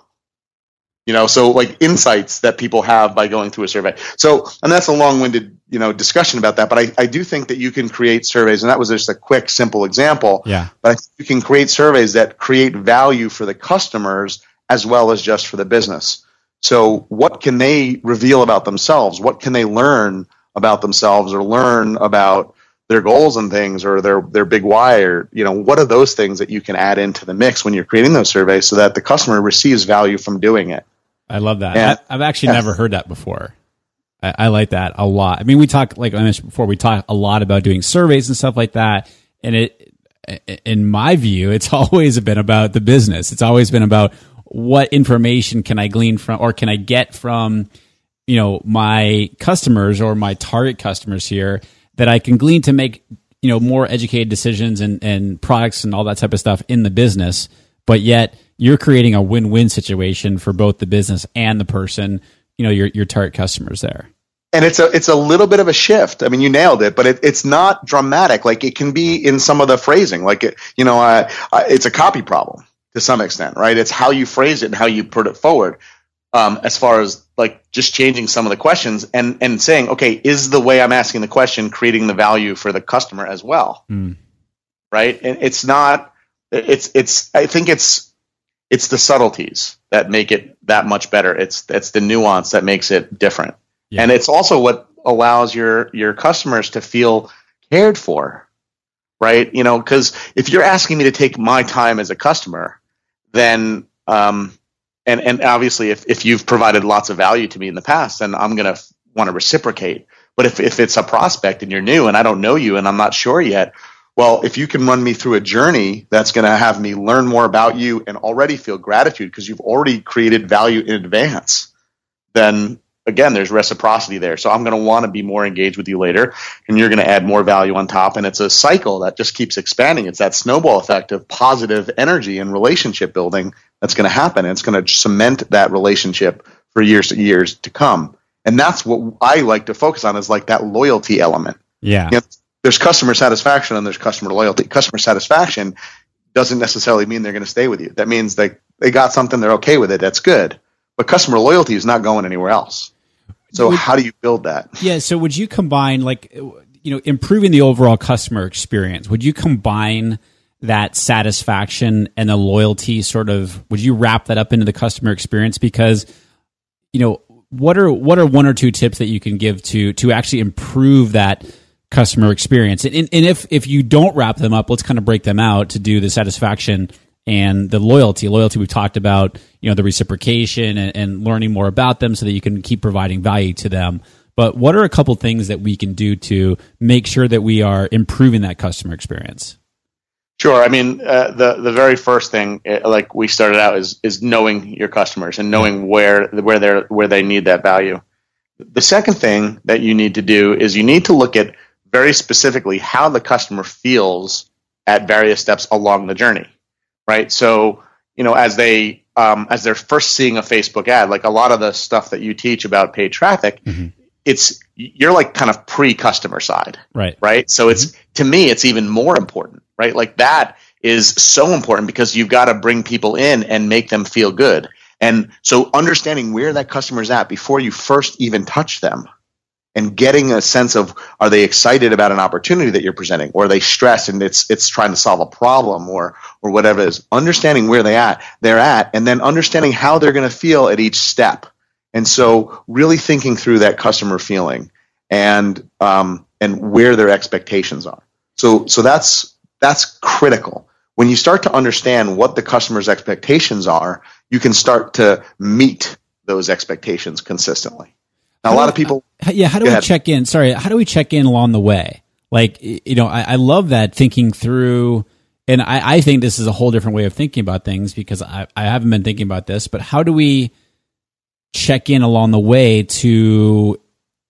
You know, so like insights that people have by going through a survey. So, and that's a long-winded, you know, discussion about that. But I, I do think that you can create surveys, and that was just a quick, simple example. Yeah. But I think you can create surveys that create value for the customers as well as just for the business. So what can they reveal about themselves? What can they learn about themselves or learn about their goals and things or their, their big why? Or, you know, what are those things that you can add into the mix when you're creating those surveys so that the customer receives value from doing it? I love that. Yeah. I, I've actually yeah. never heard that before. I, I like that a lot. I mean, we talk, like I mentioned before, we talk a lot about doing surveys and stuff like that. And it, in my view, it's always been about the business. It's always been about what information can I glean from, or can I get from, you know, my customers or my target customers here that I can glean to make, you know, more educated decisions and, and products and all that type of stuff in the business. But yet you're creating a win-win situation for both the business and the person, you know, your, your target customers there. And it's a it's a little bit of a shift. I mean, you nailed it, but it, it's not dramatic. Like it can be in some of the phrasing. Like it, you know, uh, uh, it's a copy problem to some extent, right? It's how you phrase it and how you put it forward. Um, as far as like just changing some of the questions and and saying, okay, is the way I'm asking the question creating the value for the customer as well, mm. right? And it's not. It's it's. I think it's it's the subtleties that make it that much better. It's it's the nuance that makes it different. Yeah. And it's also what allows your, your customers to feel cared for, right? You know, because if you're asking me to take my time as a customer, then, um, and, and obviously if, if you've provided lots of value to me in the past, then I'm going to f- want to reciprocate. But if, if it's a prospect and you're new and I don't know you and I'm not sure yet, well, if you can run me through a journey that's going to have me learn more about you and already feel gratitude because you've already created value in advance, then again, there's reciprocity there. So I'm going to want to be more engaged with you later, and you're going to add more value on top. And it's a cycle that just keeps expanding. It's that snowball effect of positive energy and relationship building that's going to happen. And it's going to cement that relationship for years to years to come. And that's what I like to focus on is like that loyalty element. Yeah. You know, there's customer satisfaction and there's customer loyalty. Customer satisfaction doesn't necessarily mean they're going to stay with you. That means they, they got something, they're okay with it. That's good. But customer loyalty is not going anywhere else. So would, how do you build that? Yeah. So would you combine like, you know, improving the overall customer experience? Would you combine that satisfaction and the loyalty sort of, would you wrap that up into the customer experience? Because, you know, what are, what are one or two tips that you can give to, to actually improve that customer experience? And, and if, if you don't wrap them up, let's kind of break them out to do the satisfaction and the loyalty. Loyalty, we've talked about, you know, the reciprocation and, and learning more about them so that you can keep providing value to them. But what are a couple things that we can do to make sure that we are improving that customer experience? Sure. I mean, uh, the the very first thing, uh, like we started out, is is knowing your customers and knowing where where they where they need that value. The second thing that you need to do is you need to look at very specifically how the customer feels at various steps along the journey. Right. So, you know, as they um, as they're first seeing a Facebook ad, like a lot of the stuff that you teach about paid traffic, mm-hmm. it's you're like kind of pre-customer side. Right. Right. So mm-hmm. it's to me, it's even more important. Right. Like that is so important because you've got to bring people in and make them feel good. And so understanding where that customer's at before you first even touch them. And getting a sense of, are they excited about an opportunity that you're presenting, or are they stressed and it's it's trying to solve a problem, or or whatever it is. Understanding where they at they're at, and then understanding how they're going to feel at each step. And so, really thinking through that customer feeling and um, and where their expectations are. So so that's that's critical. When you start to understand what the customer's expectations are, you can start to meet those expectations consistently. Now, a lot of people. Yeah. How do we ahead. check in? Sorry. How do we check in along the way? Like, you know, I, I love that thinking through and I, I think this is a whole different way of thinking about things because I, I haven't been thinking about this, but how do we check in along the way to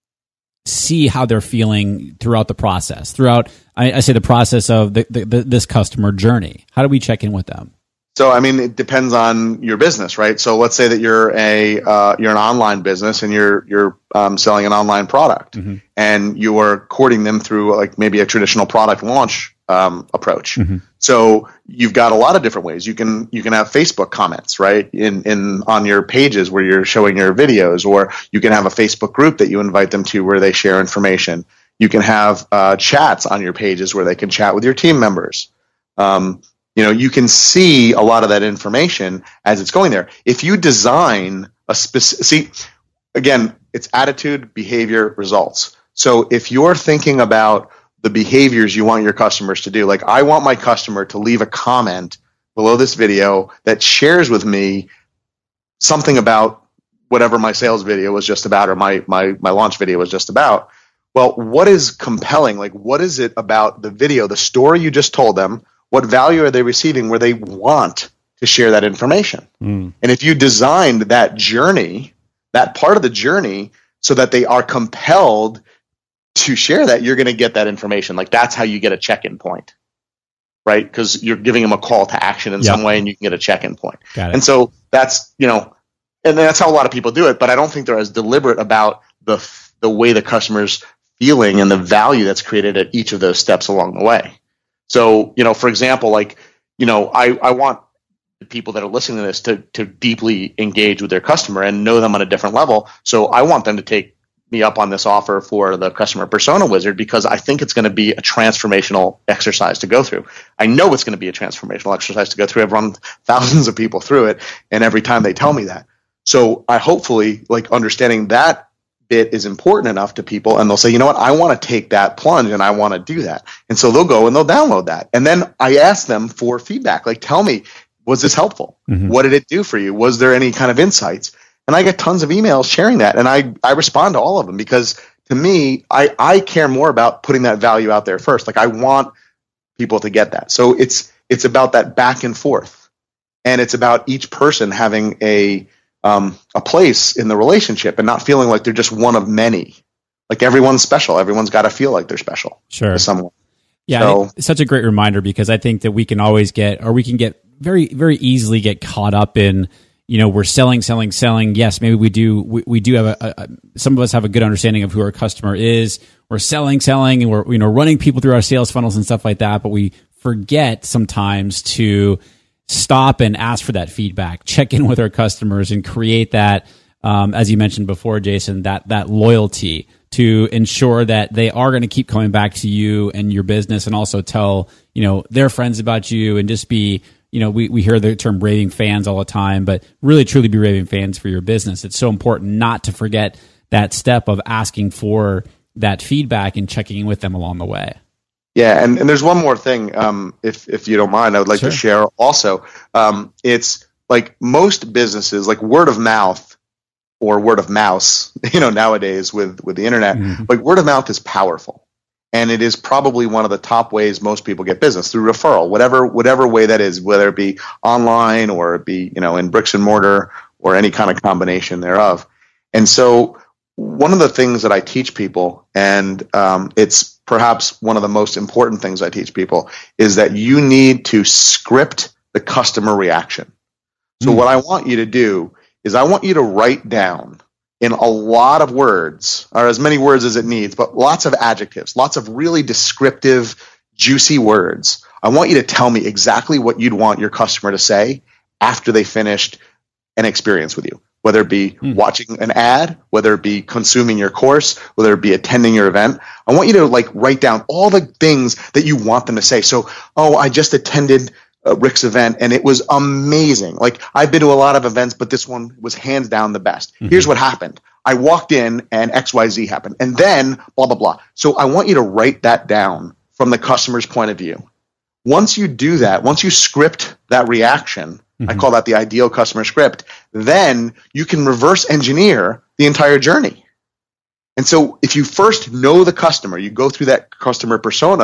see how they're feeling throughout the process, throughout, I, I say the process of the, the, the, this customer journey? How do we check in with them? So, I mean, it depends on your business, right? So let's say that you're a, uh, you're an online business and you're, you're, um, selling an online product mm-hmm. and you are courting them through like maybe a traditional product launch, um, approach. Mm-hmm. So you've got a lot of different ways. You can, you can have Facebook comments, right? In, in, on your pages where you're showing your videos, or you can have a Facebook group that you invite them to where they share information. You can have, uh, chats on your pages where they can chat with your team members. Um, You know, you can see a lot of that information as it's going there. If you design a specific, see, again, it's attitude, behavior, results. So if you're thinking about the behaviors you want your customers to do, like I want my customer to leave a comment below this video that shares with me something about whatever my sales video was just about, or my, my, my launch video was just about. Well, what is compelling? Like, what is it about the video, the story you just told them? What value are they receiving where they want to share that information? Mm. And if you designed that journey, that part of the journey, so that they are compelled to share that, you're going to get that information. Like that's how you get a check-in point, right? Because you're giving them a call to action in yep. some way and you can get a check-in point. Got it. And so that's, you know, and that's how a lot of people do it, but I don't think they're as deliberate about the the way the customer's feeling and the value that's created at each of those steps along the way. So, you know, for example, like, you know, I, I want the people that are listening to this to, to deeply engage with their customer and know them on a different level. So I want them to take me up on this offer for the Customer Persona Wizard because I think it's going to be a transformational exercise to go through. I know it's going to be a transformational exercise to go through. I've run thousands of people through it, and every time they tell me that. So I hopefully, like, understanding that bit is important enough to people, and they'll say, you know what, I want to take that plunge and I want to do that. And so they'll go and they'll download that. And then I ask them for feedback. Like, tell me, was this helpful? Mm-hmm. What did it do for you? Was there any kind of insights? And I get tons of emails sharing that. And I, I respond to all of them because to me, I, I care more about putting that value out there first. Like I want people to get that. So it's, it's about that back and forth. And it's about each person having a, Um, a place in the relationship and not feeling like they're just one of many. Like everyone's special. Everyone's got to feel like they're special. Sure. To someone. Yeah. So, it's such a great reminder because I think that we can always get, or we can get very, very easily get caught up in, you know, we're selling, selling, selling. Yes, maybe we do, we, we do have a, a, some of us have a good understanding of who our customer is. We're selling, selling, and we're, you know, running people through our sales funnels and stuff like that. But we forget sometimes to stop and ask for that feedback, check in with our customers and create that, um, as you mentioned before, Jason, that, that loyalty to ensure that they are going to keep coming back to you and your business, and also tell, you know, their friends about you, and just be, you know, we, we hear the term raving fans all the time, but really truly be raving fans for your business. It's so important not to forget that step of asking for that feedback and checking in with them along the way. Yeah, and, and there's one more thing, um, if if you don't mind, I would like Sure. to share also. Um, it's like most businesses, like word of mouth or word of mouse, you know, nowadays with, with the internet, mm-hmm. like word of mouth is powerful. And it is probably one of the top ways most people get business, through referral, whatever whatever way that is, whether it be online or it be, you know, in bricks and mortar or any kind of combination thereof. And so one of the things that I teach people, and um, it's perhaps one of the most important things I teach people, is that you need to script the customer reaction. So mm. what I want you to do is I want you to write down in a lot of words, or as many words as it needs, but lots of adjectives, lots of really descriptive, juicy words. I want you to tell me exactly what you'd want your customer to say after they finished an experience with you. Whether it be mm. watching an ad, whether it be consuming your course, whether it be attending your event. I want you to like write down all the things that you want them to say. So, oh, I just attended uh, Rick's event and it was amazing. Like I've been to a lot of events, but this one was hands down the best. Mm-hmm. Here's what happened. I walked in and X Y Z happened, and then blah, blah, blah. So I want you to write that down from the customer's point of view. Once you do that, once you script that reaction, I call that the ideal customer script, then you can reverse engineer the entire journey. And so if you first know the customer, you go through that customer persona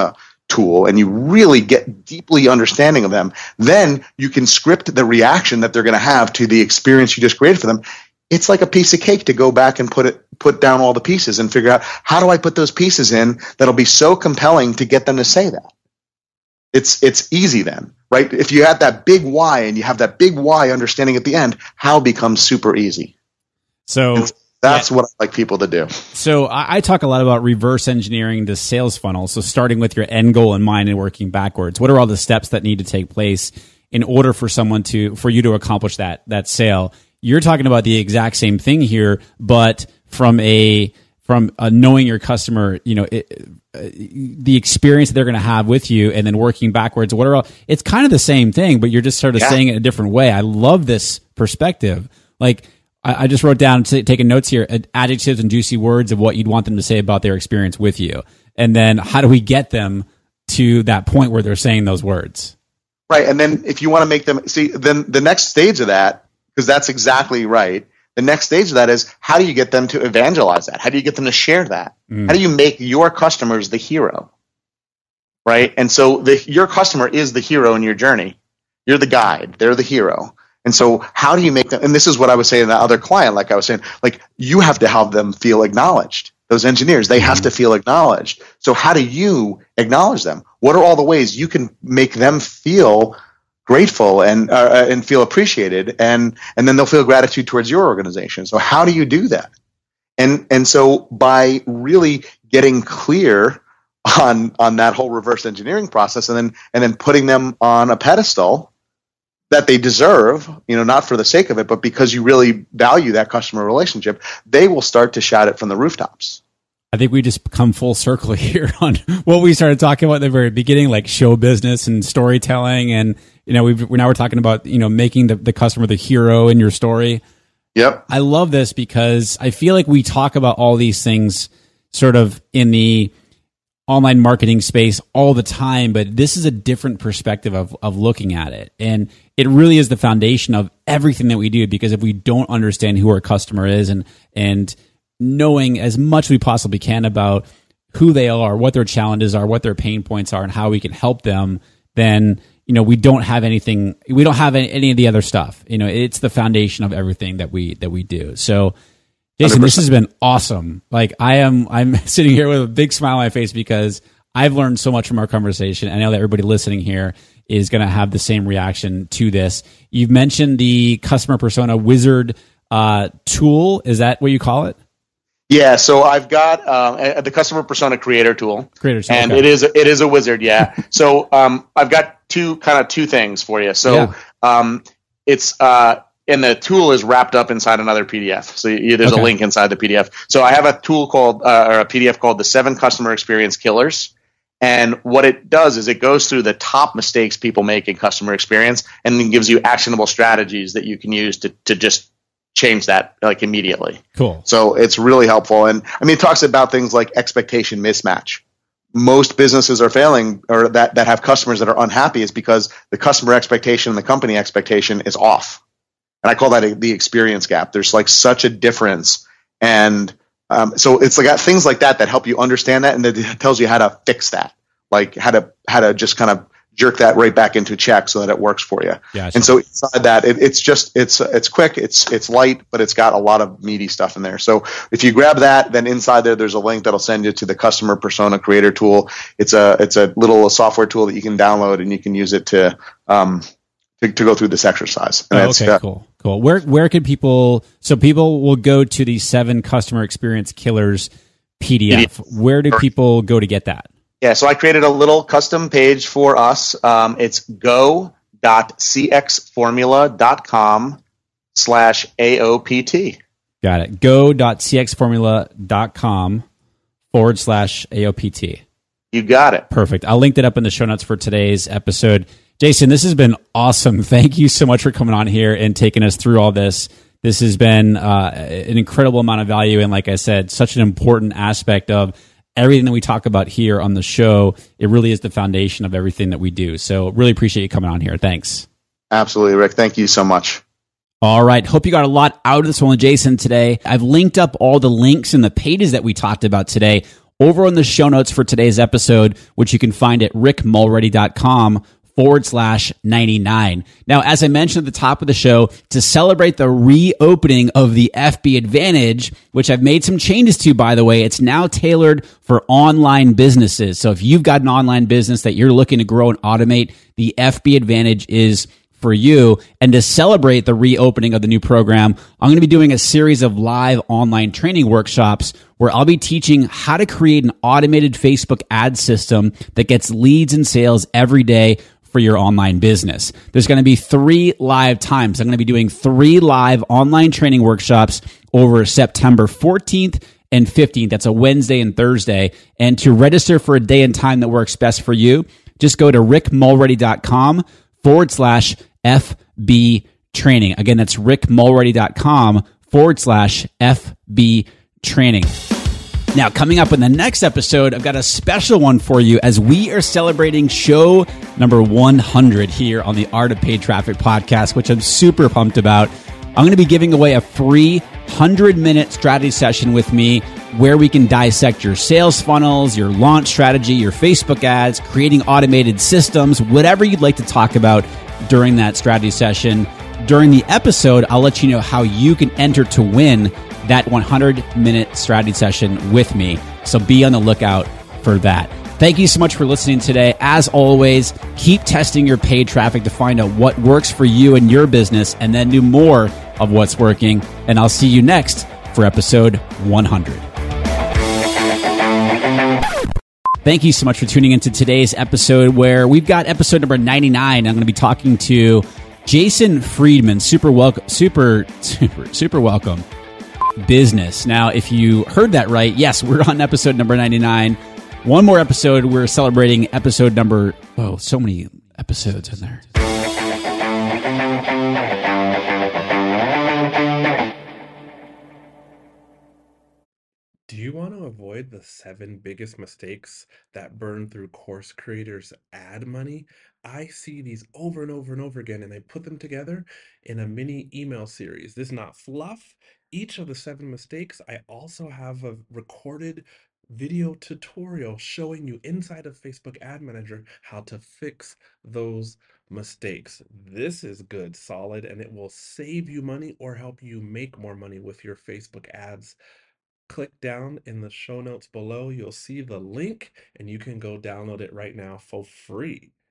tool and you really get deeply understanding of them, then you can script the reaction that they're going to have to the experience you just created for them. It's like a piece of cake to go back and put it, put down all the pieces and figure out, how do I put those pieces in that'll be so compelling to get them to say that? It's, it's easy then, right? If you have that big why and you have that big why understanding at the end, how becomes super easy. So and that's yeah. what I like people to do. So I, I talk a lot about reverse engineering the sales funnel. So starting with your end goal in mind and working backwards. What are all the steps that need to take place in order for someone to, for you to accomplish that, that sale? You're talking about the exact same thing here, but from a, from a knowing your customer, you know, it, uh, the experience that they're going to have with you, and then working backwards. What are all, it's kind of the same thing, but you're just sort of yeah. saying it a different way. I love this perspective. Like, I just wrote down, taking notes here, adjectives and juicy words of what you'd want them to say about their experience with you. And then how do we get them to that point where they're saying those words? Right. And then if you want to make them see, then the next stage of that, because that's exactly right. The next stage of that is, how do you get them to evangelize that? How do you get them to share that? Mm. How do you make your customers the hero? Right. And so the, your customer is the hero in your journey. You're the guide. They're the hero. And so how do you make them, and this is what I was saying to the other client, like I was saying, like, you have to have them feel acknowledged. Those engineers, they have to feel acknowledged. So how do you acknowledge them? What are all the ways you can make them feel grateful and uh, and feel appreciated, and and then they'll feel gratitude towards your organization? So how do you do that? And and so by really getting clear on on that whole reverse engineering process, and then and then putting them on a pedestal that they deserve, you know, not for the sake of it, but because you really value that customer relationship, they will start to shout it from the rooftops. I think we just come full circle here on what we started talking about at the very beginning, like show business and storytelling. And, you know, we've, now we're talking about, you know, making the, the customer the hero in your story. Yep. I love this because I feel like we talk about all these things sort of in the online marketing space all the time, but this is a different perspective of, of looking at it. And it really is the foundation of everything that we do, because if we don't understand who our customer is and, and knowing as much as we possibly can about who they are, what their challenges are, what their pain points are, and how we can help them, then, you know, we don't have anything, we don't have any, any of the other stuff. You know, it's the foundation of everything that we, that we do. So, Jason, one hundred percent. This has been awesome. Like, I am, I'm sitting here with a big smile on my face because I've learned so much from our conversation. I know that everybody listening here is going to have the same reaction to this. You've mentioned the customer persona wizard uh, tool. Is that what you call it? Yeah. So I've got uh, the customer persona creator tool, creator tool, and okay. it is it is a wizard. Yeah. So um, I've got two kind of two things for you. So yeah. um, it's uh, and the tool is wrapped up inside another P D F. So you, there's okay. a link inside the P D F. So I have a tool called, uh, or a P D F called the Seven Customer Experience Killers. And what it does is it goes through the top mistakes people make in customer experience, and then gives you actionable strategies that you can use to, to just change that, like, immediately. Cool. So it's really helpful. And I mean, it talks about things like expectation mismatch. Most businesses are failing, or that, that have customers that are unhappy, is because the customer expectation and the company expectation is off. And I call that a, the experience gap. There's like such a difference. And um, so it's like things like that that help you understand that, and it tells you how to fix that, like how to how to just kind of jerk that right back into check so that it works for you. Yeah, and so inside that, it, it's just it's it's quick, it's it's light, but it's got a lot of meaty stuff in there. So if you grab that, then inside there, there's a link that'll send you to the customer persona creator tool. It's a it's a little software tool that you can download, and you can use it to um, to, to go through this exercise. And oh, okay, uh, cool. Cool. Where where can people? So people will go to the Seven Customer Experience Killers P D F. Where do people go to get that? Yeah, so I created a little custom page for us. Um, it's go.cxformula.com slash AOPT. Got it. Go.cxformula.com forward slash AOPT. You got it. Perfect. I'll link that up in the show notes for today's episode. Jason, this has been awesome. Thank you so much for coming on here and taking us through all this. This has been uh, an incredible amount of value. And like I said, such an important aspect of everything that we talk about here on the show. It really is the foundation of everything that we do. So really appreciate you coming on here. Thanks. Absolutely, Rick. Thank you so much. All right. Hope you got a lot out of this one with Jason today. I've linked up all the links and the pages that we talked about today over on the show notes for today's episode, which you can find at rickmulready.com forward slash 99. Now, as I mentioned at the top of the show, to celebrate the reopening of the F B Advantage, which I've made some changes to, by the way, it's now tailored for online businesses. So if you've got an online business that you're looking to grow and automate, the F B Advantage is for you. And to celebrate the reopening of the new program, I'm going to be doing a series of live online training workshops where I'll be teaching how to create an automated Facebook ad system that gets leads and sales every day for your online business. There's going to be three live times. I'm going to be doing three live online training workshops over September fourteenth and fifteenth. That's a Wednesday and Thursday. And to register for a day and time that works best for you, just go to rickmulready.com forward slash FB training. Again, that's rickmulready.com forward slash FB training. Now, coming up in the next episode, I've got a special one for you as we are celebrating show number one hundred here on the Art of Paid Traffic podcast, which I'm super pumped about. I'm going to be giving away a free one hundred minute strategy session with me where we can dissect your sales funnels, your launch strategy, your Facebook ads, creating automated systems, whatever you'd like to talk about during that strategy session. During the episode, I'll let you know how you can enter to win that one hundred minute strategy session with me. So be on the lookout for that. Thank you so much for listening today. As always, keep testing your paid traffic to find out what works for you and your business, and then do more of what's working. And I'll see you next for episode one hundred. Thank you so much for tuning into today's episode, where we've got episode number ninety-nine. I'm going to be talking to Jason Friedman. Super welcome, super, super, super welcome. Business. Now, if you heard that right, yes, we're on episode number ninety-nine. One more episode. We're celebrating episode number, oh, so many episodes in there. Do you want to avoid the seven biggest mistakes that burn through course creators' ad money? I see these over and over and over again, and I put them together in a mini email series. This is not fluff. Each of the seven mistakes, I also have a recorded video tutorial showing you inside of Facebook Ad Manager how to fix those mistakes. This is good, solid, and it will save you money or help you make more money with your Facebook ads. Click down in the show notes below. You'll see the link and you can go download it right now for free.